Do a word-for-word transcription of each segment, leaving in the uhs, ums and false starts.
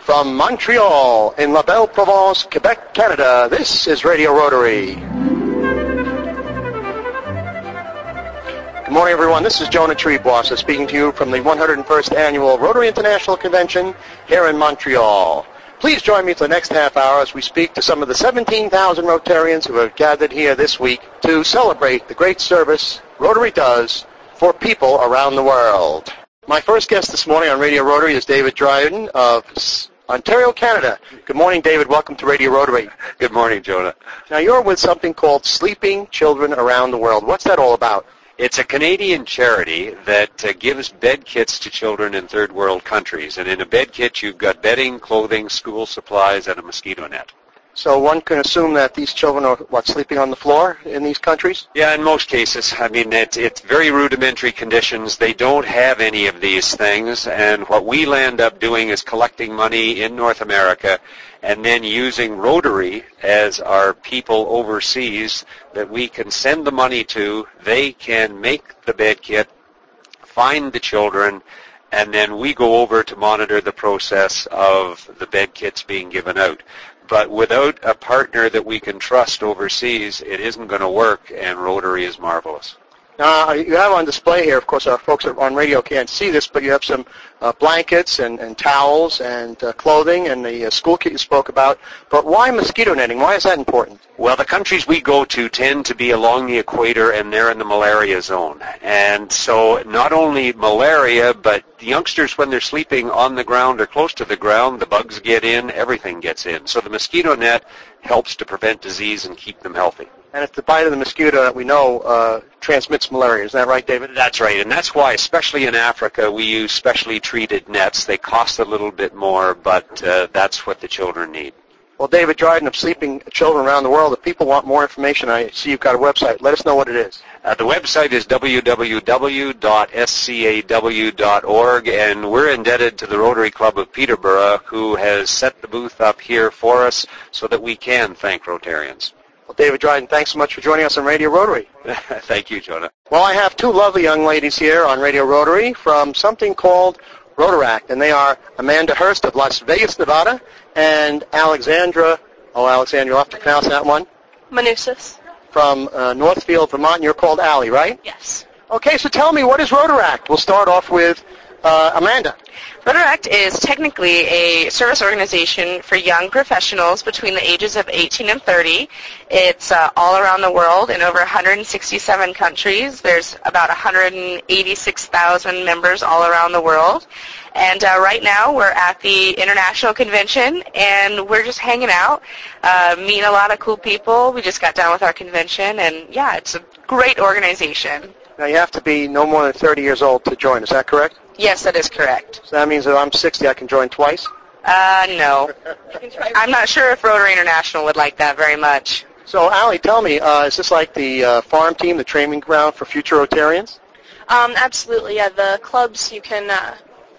From Montreal, in La Belle Provence, Quebec, Canada, this is Radio Rotary. Good morning, everyone. This is Jonah Treeboss speaking to you from the one hundred first Annual Rotary International Convention here in Montreal. Please join me for the next half hour as we speak to some of the seventeen thousand Rotarians who have gathered here this week to celebrate the great service Rotary does for people around the world. My first guest this morning on Radio Rotary is David Dryden of Ontario, Canada. Good morning, David. Welcome to Radio Rotary. Good morning, Jonah. Now, you're with something called Sleeping Children Around the World. What's that all about? It's a Canadian charity that uh, gives bed kits to children in third world countries. And in a bed kit, you've got bedding, clothing, school supplies, and a mosquito net. So one can assume that these children are, what, sleeping on the floor in these countries? Yeah, in most cases. I mean, it's, it's very rudimentary conditions. They don't have any of these things. And what we'll end up doing is collecting money in North America and then using Rotary as our people overseas that we can send the money to. They can make the bed kit, find the children, and then we go over to monitor the process of the bed kits being given out. But without a partner that we can trust overseas, it isn't going to work, and Rotary is marvelous. Now, you have on display here, of course, our folks on radio can't see this, but you have some uh, blankets and, and towels and uh, clothing and the uh, school kit you spoke about. But why mosquito netting? Why is that important? Well, the countries we go to tend to be along the equator, and they're in the malaria zone. And so not only malaria, but the youngsters, when they're sleeping on the ground or close to the ground, the bugs get in, everything gets in. So the mosquito net helps to prevent disease and keep them healthy. And it's the bite of the mosquito that we know uh, transmits malaria. Is that right, David? That's right. And that's why, especially in Africa, we use specially treated nets. They cost a little bit more, but uh, that's what the children need. Well, David Dryden of Sleeping Children Around the World, if people want more information, I see you've got a website. Let us know what it is. Uh, the website is w w w dot s c a w dot org, and we're indebted to the Rotary Club of Peterborough, who has set the booth up here for us so that we can thank Rotarians. Well, David Dryden, thanks so much for joining us on Radio Rotary. Thank you, Jonah. Well, I have two lovely young ladies here on Radio Rotary from something called Rotaract, and they are Amanda Hurst of Las Vegas, Nevada, and Alexandra, oh, Alexandra, you'll have to pronounce that one. Manusis. From uh, Northfield, Vermont, and you're called Allie, right? Yes. Okay, so tell me, what is Rotaract? We'll start off with uh, Amanda. Rotaract is technically a service organization for young professionals between the ages of eighteen and thirty. It's uh, all around the world in over one hundred sixty-seven countries. There's about one hundred eighty-six thousand members all around the world. And uh, right now we're at the International Convention, and we're just hanging out, uh, meeting a lot of cool people. We just got done with our convention, and yeah, it's a great organization. Now, you have to be no more than thirty years old to join. Is that correct? Yes, that is correct. So that means that I'm sixty, I can join twice? Uh, no. I'm not sure if Rotary International would like that very much. So, Allie, tell me, uh, is this like the uh, farm team, the training ground for future Rotarians? Um, absolutely, yeah. The clubs, you can uh,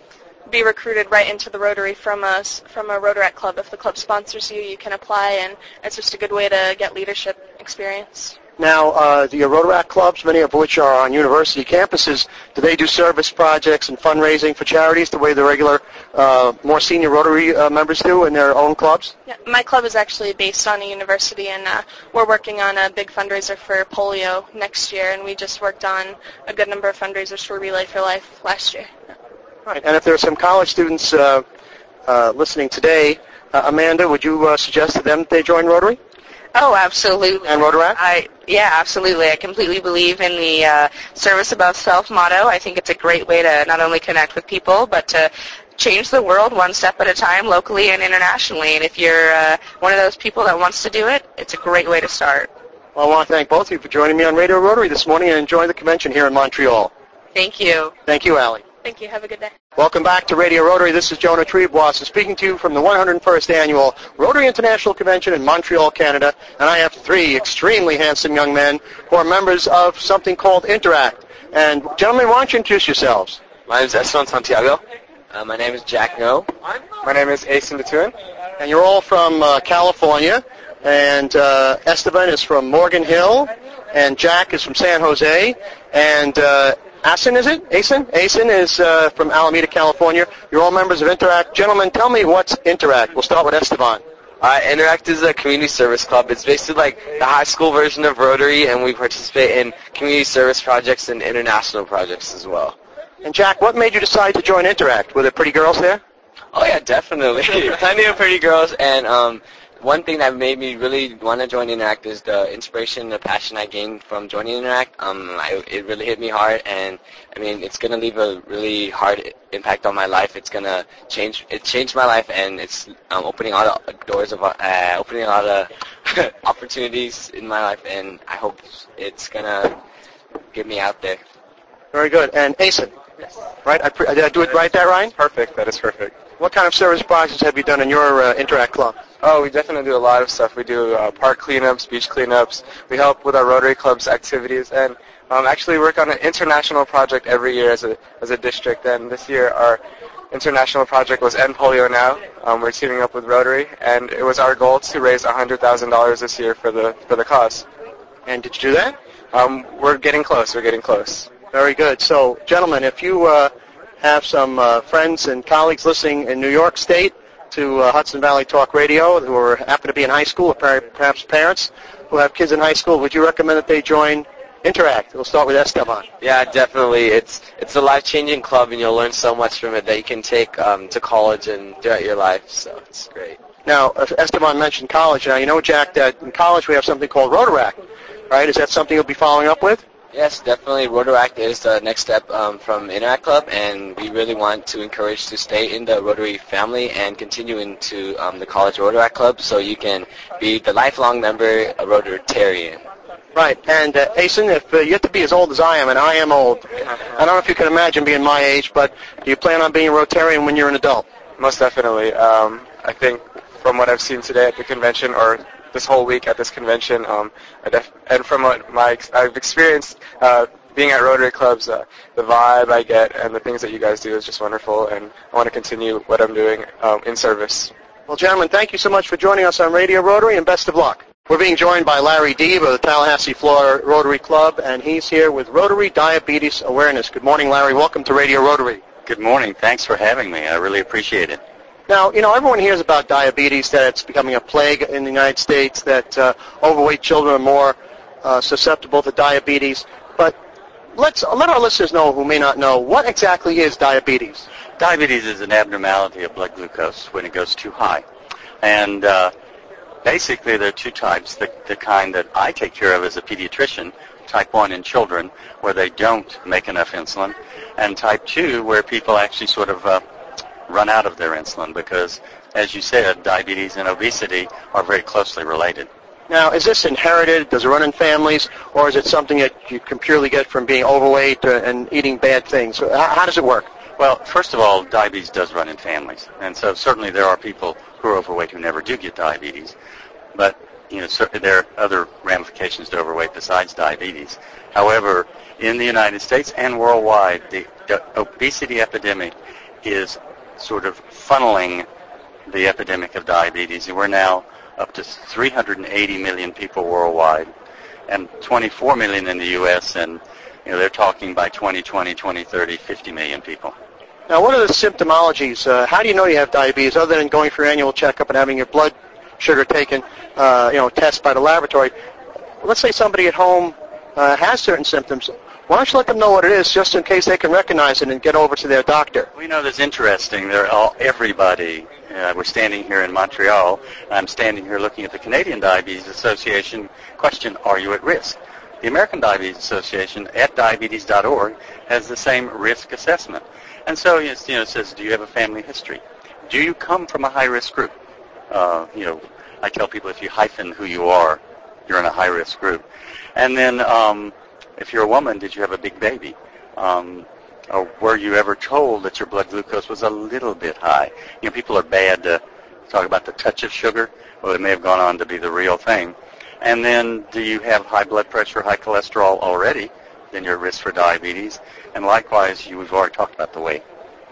be recruited right into the Rotary from a, from a Rotaract club. If the club sponsors you, you can apply, and it's just a good way to get leadership experience. Now, uh, the Rotaract clubs, many of which are on university campuses, do they do service projects and fundraising for charities the way the regular, uh, more senior Rotary uh, members do in their own clubs? Yeah, my club is actually based on a university, and uh, we're working on a big fundraiser for polio next year, and we just worked on a good number of fundraisers for Relay for Life last year. Right. And if there are some college students uh, uh, listening today, uh, Amanda, would you uh, suggest to them that they join Rotary? Oh, absolutely. And Rotaract? I yeah, absolutely. I completely believe in the uh, service above self motto. I think it's a great way to not only connect with people, but to change the world one step at a time, locally and internationally. And if you're uh, one of those people that wants to do it, it's a great way to start. Well, I want to thank both of you for joining me on Radio Rotary this morning and enjoying the convention here in Montreal. Thank you. Thank you, Allie. Thank you. Have a good day. Welcome back to Radio Rotary. This is Jonah Treeboss speaking to you from the one hundred first Annual Rotary International Convention in Montreal, Canada. And I have three extremely handsome young men who are members of something called Interact. And gentlemen, why don't you introduce yourselves? My name is Esteban Santiago. Uh, my name is Jack No. My name is Asen Batuin. And you're all from uh, California. And uh, Esteban is from Morgan Hill. And Jack is from San Jose. And uh, Asen, is it? Asen? Asen is uh, from Alameda, California. You're all members of Interact. Gentlemen, tell me what's Interact. We'll start with Esteban. Uh, Interact is a community service club. It's basically like the high school version of Rotary, and we participate in community service projects and international projects as well. And Jack, what made you decide to join Interact? Were there pretty girls there? Oh yeah, definitely. Plenty of pretty girls, and um, one thing that made me really want to join Interact is the inspiration and the passion I gained from joining Interact. Um, I, it really hit me hard, and I mean, it's going to leave a really hard impact on my life. It's going to change, it changed my life, and it's um, opening a lot of doors, of, uh, opening a lot of opportunities in my life, and I hope it's going to get me out there. Very good. And Asen, Yes. right? I pre- did I do it right there, Ryan? Perfect. That is perfect. What kind of service projects have you done in your uh, Interact club? Oh, we definitely do a lot of stuff. We do uh, park cleanups, beach cleanups. We help with our Rotary Club's activities, and um, actually work on an international project every year as a as a district. And this year, our international project was End Polio Now. Um, we're teaming up with Rotary, and it was our goal to raise one hundred thousand dollars this year for the for the cause. And did you do that? Um, we're getting close. We're getting close. Very good. So, gentlemen, if you uh, have some uh, friends and colleagues listening in New York State to uh, Hudson Valley Talk Radio who are, happen to be in high school, or perhaps parents who have kids in high school, would you recommend that they join Interact? We'll start with Esteban. Yeah, definitely. It's it's a life-changing club, and you'll learn so much from it that you can take um, to college and throughout your life. So it's great. Now, Esteban mentioned college. Now, you know, Jack, that in college we have something called Rotaract, right? Is that something you'll be following up with? Yes, definitely. Rotaract is the next step um, from Interact Club, and we really want to encourage to stay in the Rotary family and continue into um, the College Rotaract Club so you can be the lifelong member, a Rotarian. Right. And, uh, Asen, if uh, you have to be as old as I am, and I am old, I don't know if you can imagine being my age, but do you plan on being a Rotarian when you're an adult? Most definitely. Um, I think from what I've seen today at the convention, or this whole week at this convention, um, I def- and from what my ex- I've experienced uh, being at Rotary clubs, uh, the vibe I get and the things that you guys do is just wonderful, and I want to continue what I'm doing um, in service. Well, gentlemen, thank you so much for joining us on Radio Rotary, and best of luck. We're being joined by Larry Deeb of the Tallahassee, Florida Rotary Club, and he's here with Rotary Diabetes Awareness. Good morning, Larry. Welcome to Radio Rotary. Good morning. Thanks for having me. I really appreciate it. Now, you know, everyone hears about diabetes, that it's becoming a plague in the United States, that uh, overweight children are more uh, susceptible to diabetes. But let's let our listeners know who may not know, what exactly is diabetes? Diabetes is an abnormality of blood glucose when it goes too high. And uh, basically there are two types. The, the kind that I take care of as a pediatrician, type one in children, where they don't make enough insulin, and type two, where people actually sort of uh, run out of their insulin because, as you said, diabetes and obesity are very closely related. Now, is this inherited? Does it run in families? Or is it something that you can purely get from being overweight uh, and eating bad things? How, how does it work? Well, first of all, diabetes does run in families. And so certainly there are people who are overweight who never do get diabetes. But, you know, certainly there are other ramifications to overweight besides diabetes. However, in the United States and worldwide, the, the obesity epidemic is sort of funneling the epidemic of diabetes. And we're now up to three hundred eighty million people worldwide and twenty-four million in the U S, and you know, they're talking by twenty twenty, twenty thirty, fifty million people. Now, what are the symptomologies? Uh, how do you know you have diabetes other than going for your annual checkup and having your blood sugar taken, uh, you know, test by the laboratory? Let's say somebody at home uh, has certain symptoms. Why don't you let them know what it is, just in case they can recognize it and get over to their doctor? We know that's interesting. They're all, everybody, uh, we're standing here in Montreal. I'm standing here looking at the Canadian Diabetes Association question, are you at risk? The American Diabetes Association at diabetes dot org has the same risk assessment. And so it's, you know, it says, do you have a family history? Do you come from a high-risk group? Uh, you know, I tell people if you hyphen who you are, you're in a high-risk group. And then um, if you're a woman, did you have a big baby? Um, or were you ever told that your blood glucose was a little bit high? You know, people are bad to talk about the touch of sugar. Well, it may have gone on to be the real thing. And then do you have high blood pressure, high cholesterol already? Then you're at risk for diabetes. And likewise, you, we've already talked about the weight.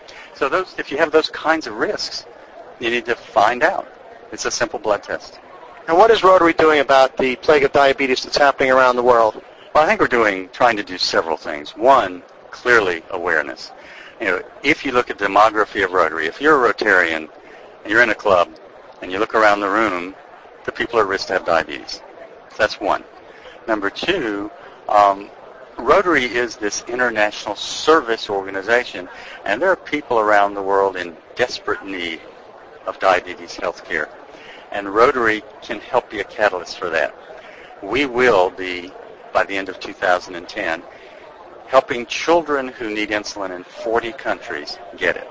So those, if you have those kinds of risks, you need to find out. It's a simple blood test. And what is Rotary doing about the plague of diabetes that's happening around the world? Well, I think we're doing, trying to do several things. One, clearly awareness. You know, if you look at the demography of Rotary, if you're a Rotarian and you're in a club and you look around the room, the people at risk to have diabetes. That's one. Number two, um, Rotary is this international service organization, and there are people around the world in desperate need of diabetes health care. And Rotary can help be a catalyst for that. We will be, by the end of two thousand ten, helping children who need insulin in forty countries get it.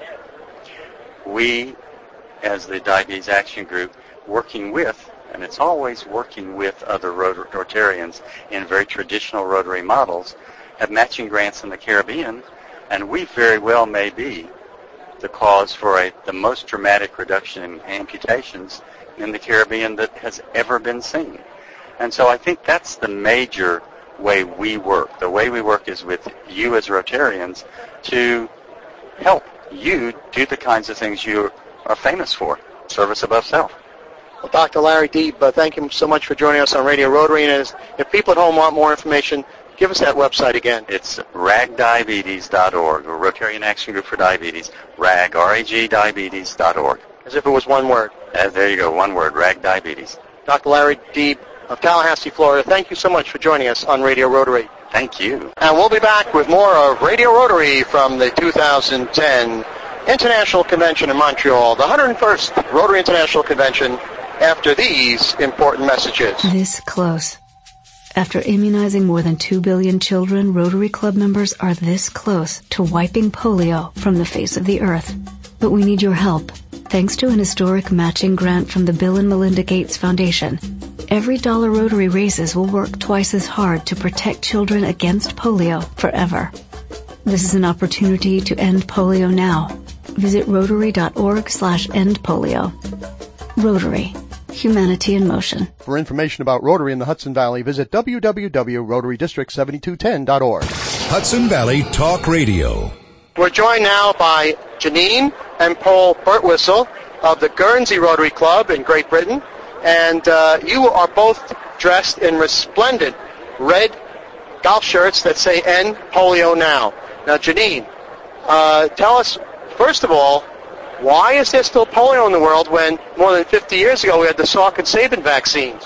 We, as the Diabetes Action Group, working with, and it's always working with other Rot- Rotarians in very traditional Rotary models, have matching grants in the Caribbean, and we very well may be the cause for a, the most dramatic reduction in amputations in the Caribbean that has ever been seen. And so I think that's the major way we work. The way we work is with you as Rotarians to help you do the kinds of things you are famous for, service above self. Well, Doctor Larry Deeb, uh, thank you so much for joining us on Radio Rotary. And as, if people at home want more information, give us that website again. It's rag diabetes dot org, or Rotarian Action Group for Diabetes, rag, R A G, diabetes dot org. As if it was one word. Uh, there you go, one word, rag diabetes. Doctor Larry Deeb of Tallahassee, Florida, thank you so much for joining us on Radio Rotary. Thank you. And we'll be back with more of Radio Rotary from the two thousand ten International Convention in Montreal, the one hundred first Rotary International Convention, after these important messages. This close. After immunizing more than two billion children, Rotary Club members are this close to wiping polio from the face of the earth. But we need your help. Thanks to an historic matching grant from the Bill and Melinda Gates Foundation, every dollar Rotary raises will work twice as hard to protect children against polio forever. This is an opportunity to end polio now. Visit rotary.org slash end polio. Rotary. Humanity in motion. For information about Rotary in the Hudson Valley, visit w w w dot rotary district seven two one zero dot org. Hudson Valley Talk Radio. We're joined now by Janine and Paul Birtwistle of the Guernsey Rotary Club in Great Britain. And uh, you are both dressed in resplendent red golf shirts that say End Polio Now. Now, Janine, uh, tell us, first of all, why is there still polio in the world when more than fifty years ago we had the Salk and Sabin vaccines?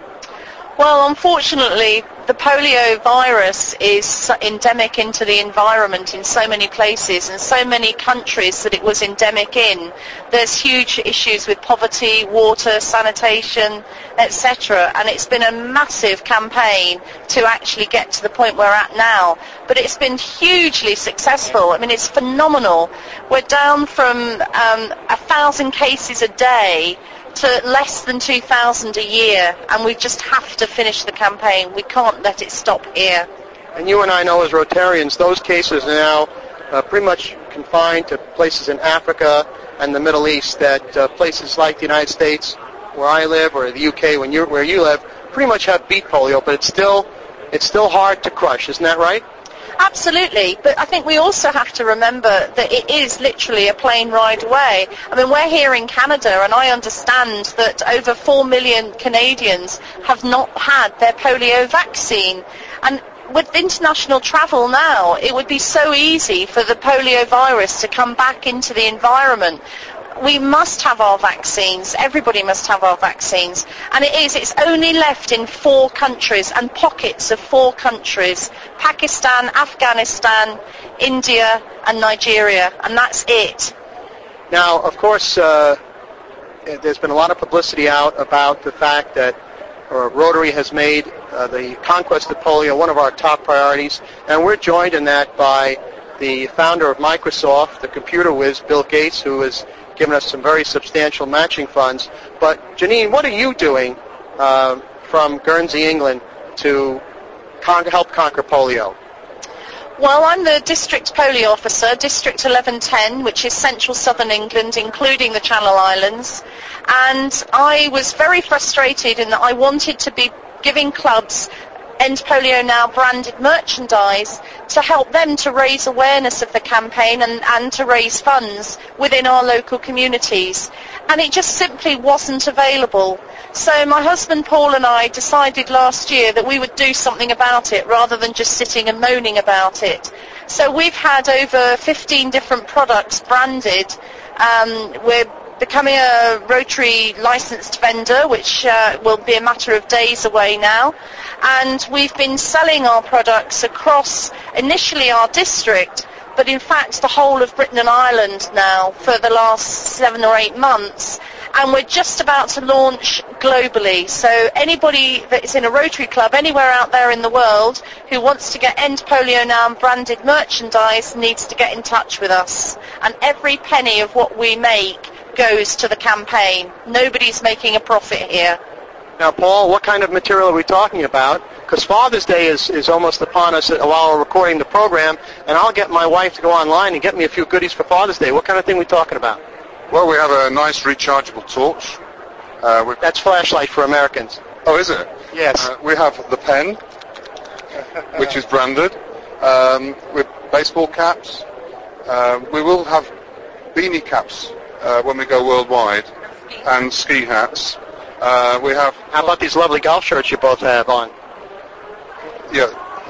Well, unfortunately, the polio virus is endemic into the environment in so many places and so many countries that it was endemic in. There's huge issues with poverty, water, sanitation, et cetera. And it's been a massive campaign to actually get to the point we're at now. But it's been hugely successful. I mean, it's phenomenal. We're down from um, a thousand cases a day to less than two thousand a year, and we just have to finish the campaign. We can't let it stop here. And you and I know as Rotarians, those cases are now uh, pretty much confined to places in Africa and the Middle East, that uh, places like the United States, where I live, or the U K, when you're, where you live, pretty much have beat polio, but it's still, it's still hard to crush. Isn't that right? Absolutely, but I think we also have to remember that it is literally a plane ride away. I mean, we're here in Canada, and I understand that over four million Canadians have not had their polio vaccine. And with international travel now, it would be so easy for the polio virus to come back into the environment. We must have our vaccines. Everybody must have our vaccines. And it is, it's only left in four countries and pockets of four countries: Pakistan, Afghanistan, India, and Nigeria. And that's it. Now, of course, uh, there's been a lot of publicity out about the fact that uh, Rotary has made uh, the conquest of polio one of our top priorities. And we're joined in that by the founder of Microsoft, the computer whiz, Bill Gates, who is given us some very substantial matching funds. But Janine, what are you doing uh, from Guernsey, England, to con- help conquer polio? Well, I'm the District Polio Officer, District eleven ten, which is central southern England, including the Channel Islands. And I was very frustrated in that I wanted to be giving clubs End Polio Now branded merchandise to help them to raise awareness of the campaign and, and to raise funds within our local communities. And it just simply wasn't available. So my husband Paul and I decided last year that we would do something about it rather than just sitting and moaning about it. So we've had over fifteen different products branded. Um, we're becoming a Rotary licensed vendor, which uh, will be a matter of days away now. And we've been selling our products across initially our district, but in fact the whole of Britain and Ireland now for the last seven or eight months. And we're just about to launch globally. So anybody that is in a Rotary Club anywhere out there in the world who wants to get End Polio Now branded merchandise needs to get in touch with us. And every penny of what we make goes to the campaign. Nobody's making a profit here. Now, Paul, what kind of material are we talking about? Because Father's Day is, is almost upon us while we're recording the program, and I'll get my wife to go online and get me a few goodies for Father's Day. What kind of thing are we talking about? Well, we have a nice rechargeable torch. Uh, with That's flashlight for Americans. Oh, is it? Yes. Uh, we have the pen, which is branded, um, with baseball caps. Uh, we will have beanie caps uh, when we go worldwide, and ski hats. Uh, we have. How about these lovely golf shirts you both have on? Yeah.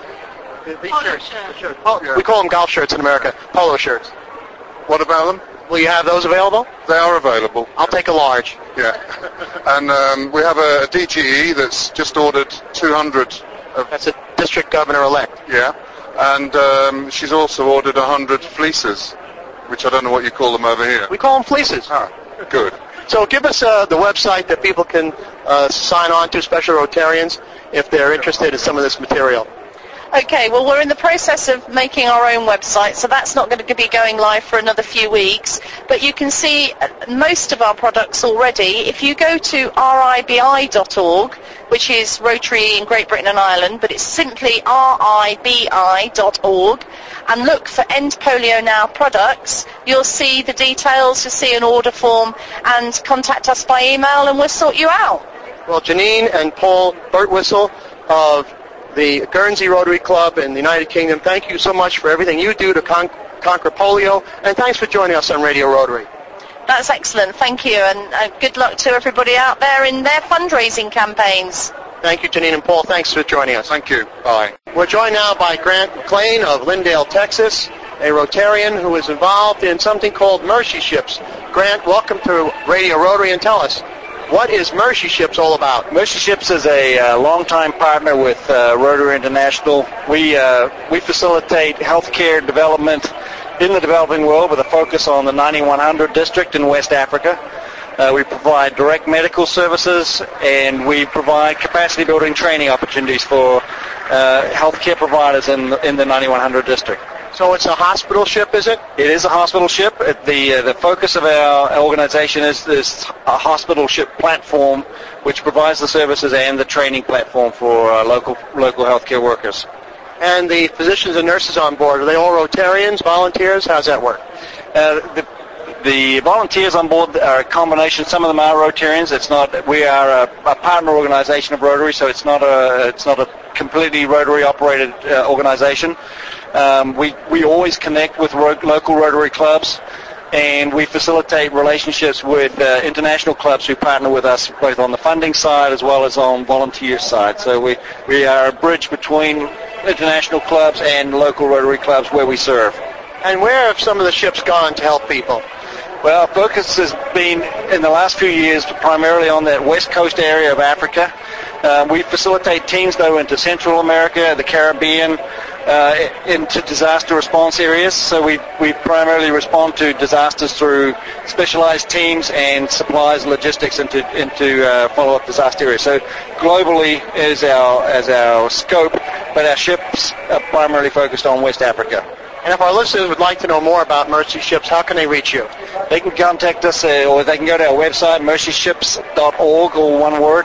These shirts. shirts. Oh, yeah. We call them golf shirts in America. Polo shirts. What about them? Will you have those available? They are available. I'll take a large. Yeah. And um, we have a, a D G E that's just ordered two hundred. Of, that's a district governor-elect. Yeah. And um, she's also ordered one hundred fleeces, which I don't know what you call them over here. We call them fleeces. Ah, good. So give us uh, the website that people can uh, sign on to, special Rotarians, if they're interested in some of this material. Okay, well, we're in the process of making our own website, so that's not going to be going live for another few weeks. But you can see most of our products already. If you go to R I B I dot org, which is Rotary in Great Britain and Ireland, but it's simply R I B I dot org, and look for End Polio Now products, you'll see the details, you'll see an order form, and contact us by email and we'll sort you out. Well, Janine and Paul Birtwistle of the Guernsey Rotary Club in the United Kingdom, thank you so much for everything you do to con- conquer polio, and thanks for joining us on Radio Rotary. That's excellent, thank you, and uh, good luck to everybody out there in their fundraising campaigns. Thank you, Janine and Paul. Thanks for joining us. Thank you. Bye. We're joined now by Grant McLean of Lindale, Texas, a Rotarian who is involved in something called Mercy Ships. Grant, welcome to Radio Rotary, and tell us, what is Mercy Ships all about? Mercy Ships is a uh, longtime partner with uh, Rotary International. We uh, we facilitate healthcare development in the developing world with a focus on the ninety-one hundred district in West Africa. Uh, we provide direct medical services, and we provide capacity building training opportunities for uh, healthcare providers in the, in the ninety-one hundred district. So it's a hospital ship, is it? It is a hospital ship. The uh, the focus of our organization is this a hospital ship platform, which provides the services and the training platform for uh, local local healthcare workers. And the physicians and nurses on board, are they all Rotarians, volunteers? How's that work? Uh, the The volunteers on board are a combination. Some of them are Rotarians. It's not. We are a, a partner organization of Rotary, so it's not a. It's not a completely Rotary operated uh, organization. Um, we we always connect with ro- local Rotary clubs, and we facilitate relationships with uh, international clubs who partner with us both on the funding side as well as on volunteer side. So we we are a bridge between international clubs and local Rotary clubs where we serve. And where have some of the ships gone to help people? Well, our focus has been in the last few years primarily on that west coast area of Africa. Uh, we facilitate teams, though, into Central America, the Caribbean, uh, into disaster response areas. So we, we primarily respond to disasters through specialized teams and supplies logistics into into uh, follow-up disaster areas. So globally is our as our scope, but our ships are primarily focused on West Africa. And if our listeners would like to know more about Mercy Ships, how can they reach you? They can contact us, uh, or they can go to our website, mercy ships dot org, all one word.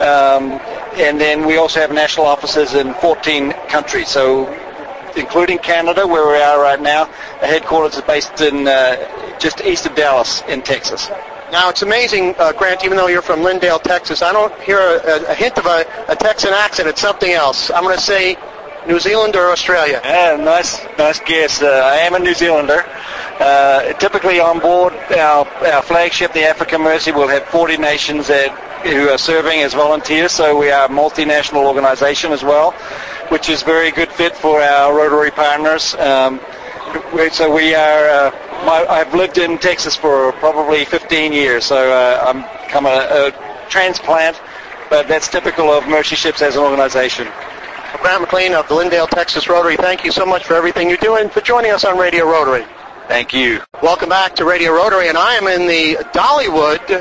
Um, and then we also have national offices in fourteen countries, so including Canada, where we are right now. The headquarters is based in uh, just east of Dallas in Texas. Now, it's amazing, uh, Grant, even though you're from Lindale, Texas, I don't hear a, a hint of a, a Texan accent. It's something else. I'm going to say New Zealand or Australia? Yeah, nice, nice guess. Uh, I am a New Zealander. Uh, typically on board our, our flagship, the Africa Mercy, will have forty nations that, who are serving as volunteers, so we are a multinational organization as well. which is very good fit for our Rotary partners. Um, we, so we are, uh, my, I've lived in Texas for probably fifteen years, so uh, I'm come a, a transplant, but that's typical of Mercy Ships as an organization. Grant McLean of the Lindale, Texas Rotary, thank you so much for everything you do and for joining us on Radio Rotary. Thank you. Welcome back to Radio Rotary, and I am in the Dollywood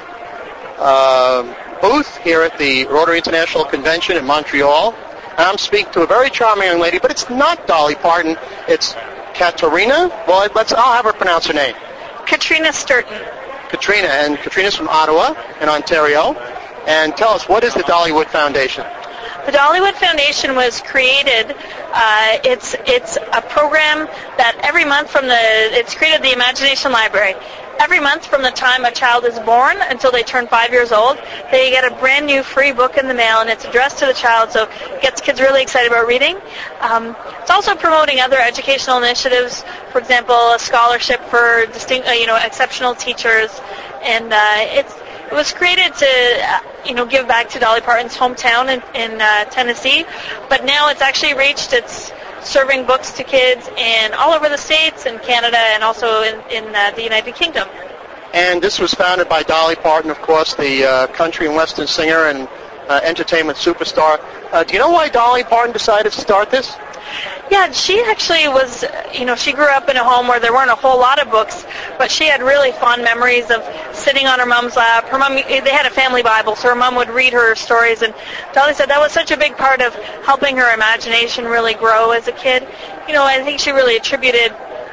uh, booth here at the Rotary International Convention in Montreal. And I'm speaking to a very charming young lady, but it's not Dolly Parton. It's Katarina. Well, let's. I'll have her pronounce her name. Katrina Sturton. Katrina, and Katrina's from Ottawa in Ontario. And tell us, what is the Dollywood Foundation? The Dollywood Foundation was created. Uh, it's it's a program that every month from the it's created the Imagination Library. Every month from the time a child is born until they turn five years old, they get a brand new free book in the mail, and it's addressed to the child, so it gets kids really excited about reading. Um, it's also promoting other educational initiatives, for example, a scholarship for distinct, uh, you know, exceptional teachers, and uh, it's it was created to, uh, you know, give back to Dolly Parton's hometown in, in uh, Tennessee, but now it's actually reached its serving books to kids in all over the States and Canada and also in, in uh, the United Kingdom. And this was founded by Dolly Parton, of course, the uh, country and western singer and uh, entertainment superstar. Uh, do you know why Dolly Parton decided to start this? Yeah, she actually was, you know, she grew up in a home where there weren't a whole lot of books, but she had really fond memories of sitting on her mom's lap. Her mom, they had a family Bible, so her mom would read her stories, and Dolly said that was such a big part of helping her imagination really grow as a kid. You know, I think she really attributed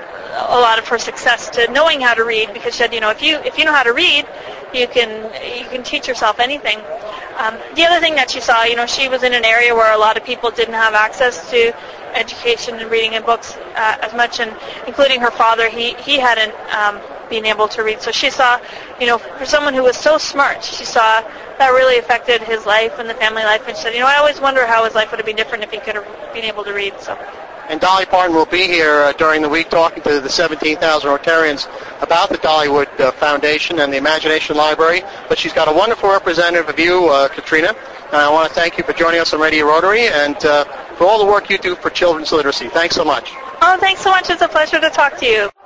a lot of her success to knowing how to read, because she said, you know, if you if you know how to read, you can you can teach yourself anything. Um, the other thing that she saw, you know, she was in an area where a lot of people didn't have access to education and reading and books uh, as much, and including her father, he he hadn't um, been able to read. So she saw, you know, for someone who was so smart, she saw that really affected his life and the family life, and she said, you know, I always wonder how his life would have been different if he could have been able to read. So. And Dolly Parton will be here uh, during the week talking to the seventeen thousand Rotarians about the Dollywood uh, Foundation and the Imagination Library. But she's got a wonderful representative of you, uh, Katrina. And I want to thank you for joining us on Radio Rotary and uh, for all the work you do for children's literacy. Thanks so much. Oh, thanks so much. It's a pleasure to talk to you.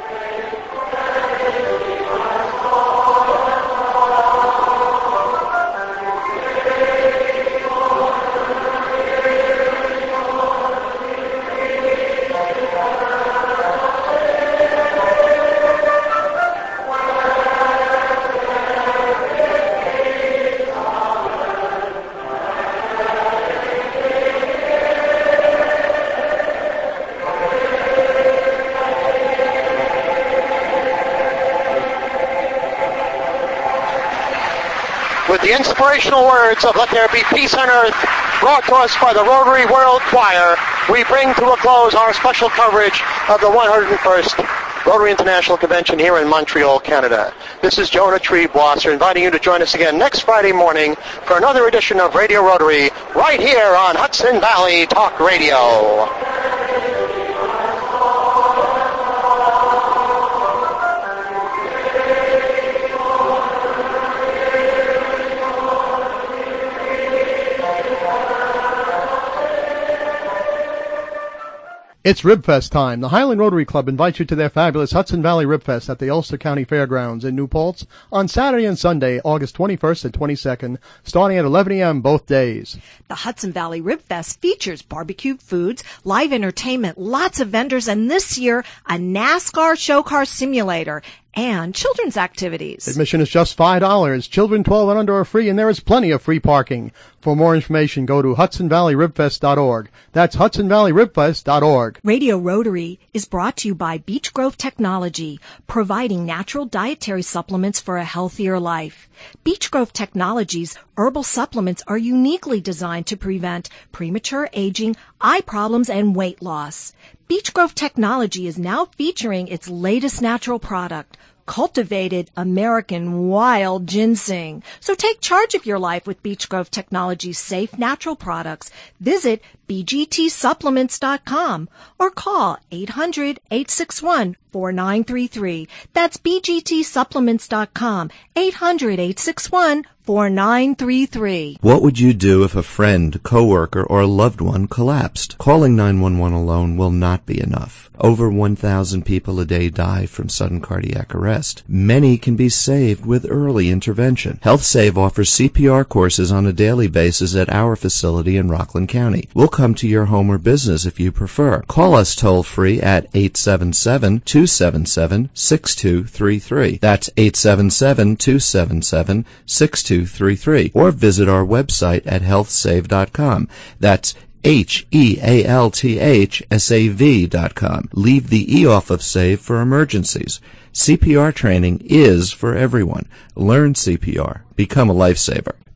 With the inspirational words of Let There Be Peace on Earth, brought to us by the Rotary World Choir, we bring to a close our special coverage of the one hundred first Rotary International Convention here in Montreal, Canada. This is Jonah Treebwasser inviting you to join us again next Friday morning for another edition of Radio Rotary right here on Hudson Valley Talk Radio. It's Ribfest time. The Highland Rotary Club invites you to their fabulous Hudson Valley Ribfest at the Ulster County Fairgrounds in New Paltz on Saturday and Sunday, August twenty-first and twenty-second, starting at eleven a.m. both days. The Hudson Valley Ribfest features barbecued foods, live entertainment, lots of vendors, and this year, a NASCAR show car simulator and children's activities. Admission is just five dollars. Children twelve and under are free, and there is plenty of free parking. For more information, go to hudson valley ribfest dot org. That's hudson valley ribfest dot org. Radio Rotary is brought to you by Beech Grove Technology, providing natural dietary supplements for a healthier life. Beech Grove Technology's herbal supplements are uniquely designed to prevent premature aging, eye problems, and weight loss. Beech Grove Technology is now featuring its latest natural product, cultivated American wild ginseng. So take charge of your life with Beech Grove Technology's safe natural products. Visit b g t supplements dot com or call eight hundred, eight six one, four nine three three. That's B G T supplements dot com, eight hundred, eight six one, four nine three three. What would you do if a friend, coworker, or a loved one collapsed? Calling nine one one alone will not be enough. Over one thousand people a day die from sudden cardiac arrest. Many can be saved with early intervention. HealthSave offers C P R courses on a daily basis at our facility in Rockland County. We'll come to your home or business if you prefer. Call us toll-free at eight seven seven, two seven seven, six two three three. That's eight seven seven, two seven seven, six two three three. Or visit our website at health save dot com. That's H E A L T H S A V dot com. Leave the E off of SAVE for emergencies. C P R training is for everyone. Learn C P R. Become a lifesaver.